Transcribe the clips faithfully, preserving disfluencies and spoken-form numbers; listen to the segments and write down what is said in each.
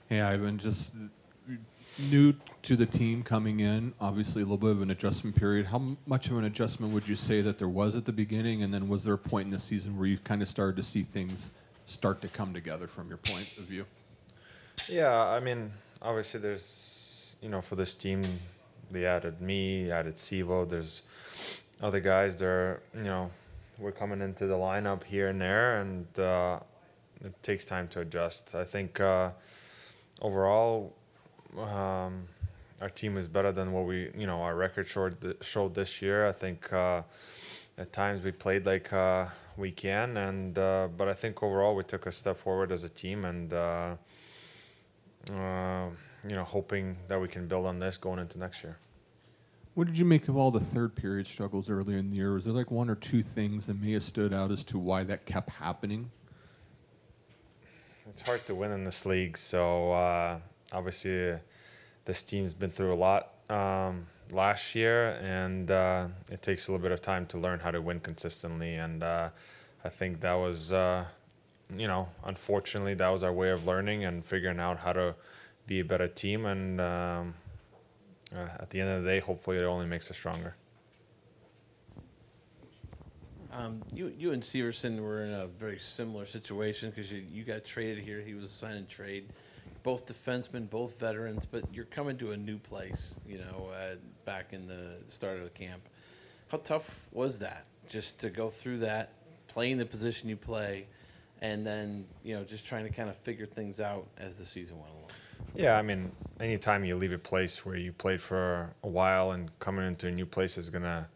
Hey, Ivan, just new to the team coming in, obviously a little bit of an adjustment period. How m- much of an adjustment would you say that there was at the beginning, and then was there a point in the season where you kind of started to see things start to come together from your point of view? Yeah, I mean, obviously there's, you know, for this team, they added me, added Sivo. There's other guys that are, you know, we're coming into the lineup here and there, and uh, it takes time to adjust. I think uh, overall, um, our team is better than what we, you know, our record showed showed this year. I think uh, at times we played like uh, we can, and uh, but I think overall we took a step forward as a team, and uh, uh, you know, hoping that we can build on this going into next year. What did you make of all the third period struggles earlier in the year? Was there like one or two things that may have stood out as to why that kept happening? It's hard to win in this league, so uh, obviously uh, this team's been through a lot um, last year, and uh, it takes a little bit of time to learn how to win consistently. And uh, I think that was, uh, you know, unfortunately, that was our way of learning and figuring out how to be a better team. And um, uh, at the end of the day, hopefully, it only makes us stronger. Um, you you and Severson were in a very similar situation because you, you got traded here. He was assigned in trade. Both defensemen, both veterans, but you're coming to a new place, you know, uh, back in the start of the camp. How tough was that just to go through that, playing the position you play, and then, you know, just trying to kind of figure things out as the season went along? Yeah, I mean, anytime you leave a place where you played for a while and coming into a new place is going to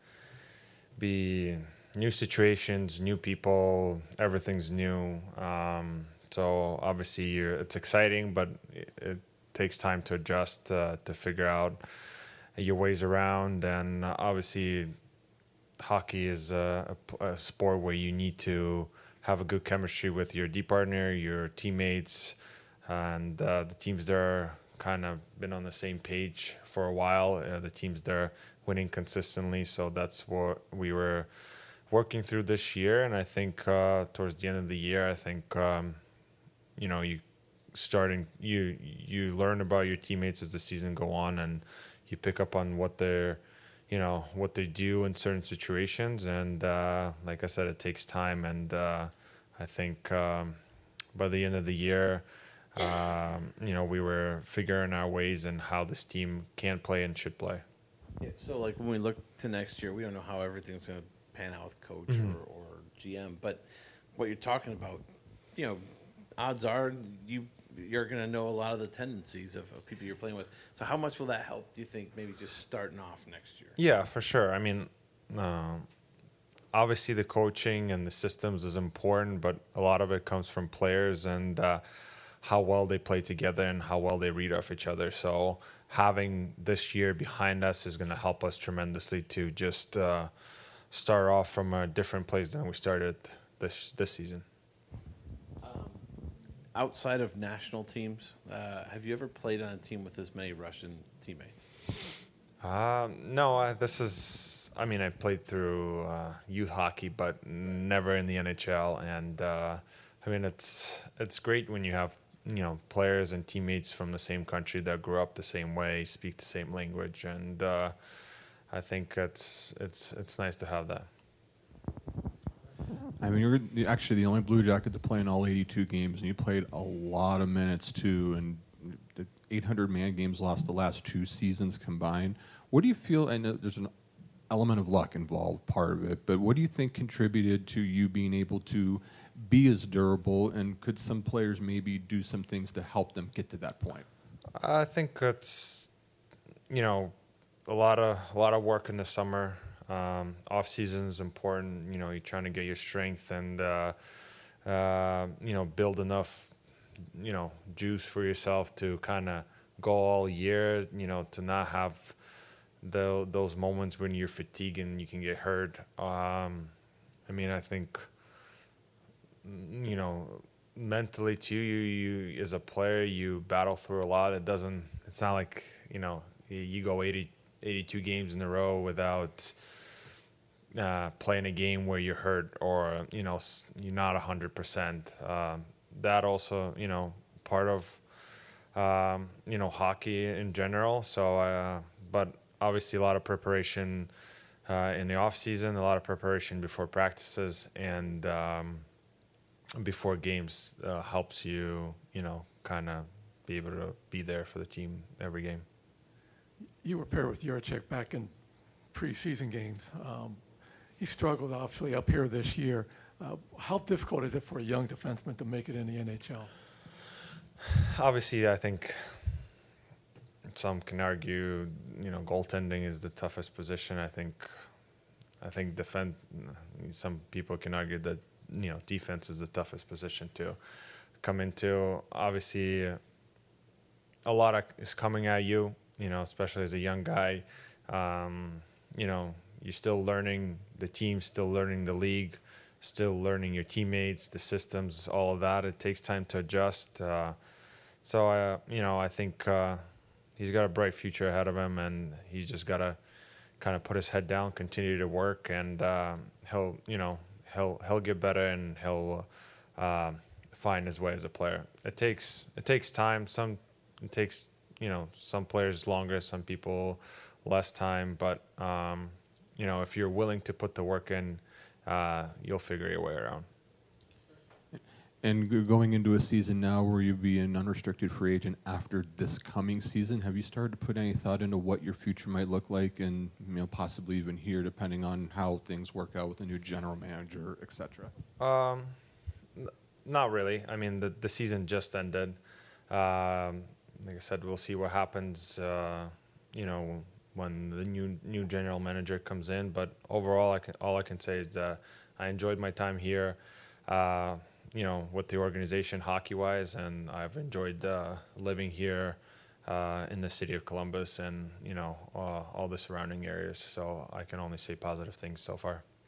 be new situations, new people, everything's new. Um, so obviously, you're, it's exciting, but it, it takes time to adjust, uh, to figure out your ways around. And uh, obviously, hockey is a, a, a sport where you need to have a good chemistry with your D partner, your teammates, and uh, the teams there kind of been on the same page for a while. Uh, the teams there winning consistently, so that's what we were working through this year. And I think uh, towards the end of the year, I think um, you know you starting you you learn about your teammates as the season go on, and you pick up on what they're you know what they do in certain situations. And uh, like I said, it takes time, and uh, I think um, by the end of the year. Um, you know, we were figuring our ways and how this team can play and should play. Yeah, so, like, when we look to next year, we don't know how everything's going to pan out with coach Mhm. or, or G M, but what you're talking about, you know, odds are you you're going to know a lot of the tendencies of, of people you're playing with. So, how much will that help? Do you think maybe just starting off next year? Yeah, for sure. I mean, um, obviously the coaching and the systems is important, but a lot of it comes from players and uh, how well they play together and how well they read off each other. So having this year behind us is going to help us tremendously to just uh, start off from a different place than we started this this season. Um, outside of national teams, uh, have you ever played on a team with as many Russian teammates? Um, no, uh, this is. I mean, I played through uh, youth hockey, but never in the N H L. And uh, I mean, it's it's great when you have you know players and teammates from the same country that grew up the same way, speak the same language, and uh, I think it's it's it's nice to have that. I mean, you're the- actually the only Blue Jacket to play in all eighty-two games, and you played a lot of minutes too. And the eight hundred man games lost the last two seasons combined. What do you feel? I know there's an element of luck involved, part of it, but what do you think contributed to you being able to be as durable? And could some players maybe do some things to help them get to that point? I think it's you know a lot of a lot of work in the summer. Um, off season is important. You know, you're trying to get your strength and uh, uh, you know build enough you know juice for yourself to kind of go all year. You know, to not have the those moments when you're fatigued and you can get hurt. Um, I mean, I think you know mentally too. You you as a player, you battle through a lot. It doesn't. It's not like you know you, you go eighty, eighty-two games in a row without uh, playing a game where you're hurt or you know s- you're not a hundred percent. Um, That also you know part of um, you know, hockey in general. So, uh, but obviously a lot of preparation uh, in the off season, a lot of preparation before practices and um, before games uh, helps you, you know, kind of be able to be there for the team every game. You were paired with Juracek back in preseason games. Um, he struggled obviously up here this year. Uh, how difficult is it for a young defenseman to make it in the N H L? Obviously, I think some can argue, you know, goaltending is the toughest position. I think, I think defend. Some people can argue that, you know, defense is the toughest position to come into. Obviously, a lot of is coming at you, you know, especially as a young guy. Um, you know, you're still learning the team, still learning the league, still learning your teammates, the systems, all of that. It takes time to adjust. Uh, so, uh, you know, I think uh, he's got a bright future ahead of him, and he's just got to kind of put his head down, continue to work, and uh, he'll, you know, he'll he'll get better, and he'll uh, find his way as a player. It takes it takes time. Some it takes, you know, some players longer, some people less time, but um, you know, if you're willing to put the work in, uh, you'll figure your way around. And g- going into a season now where you'll be an unrestricted free agent after this coming season, have you started to put any thought into what your future might look like, and, you know, possibly even here, depending on how things work out with a new general manager, et cetera? Um, n- not really. I mean, the the season just ended. Um, like I said, we'll see what happens. Uh, you know, when the new new general manager comes in. But overall, I can all I can say is that I enjoyed my time here. Uh, you know, with the organization hockey-wise, and I've enjoyed uh, living here uh, in the city of Columbus, and you know, uh, all the surrounding areas. So I can only say positive things so far.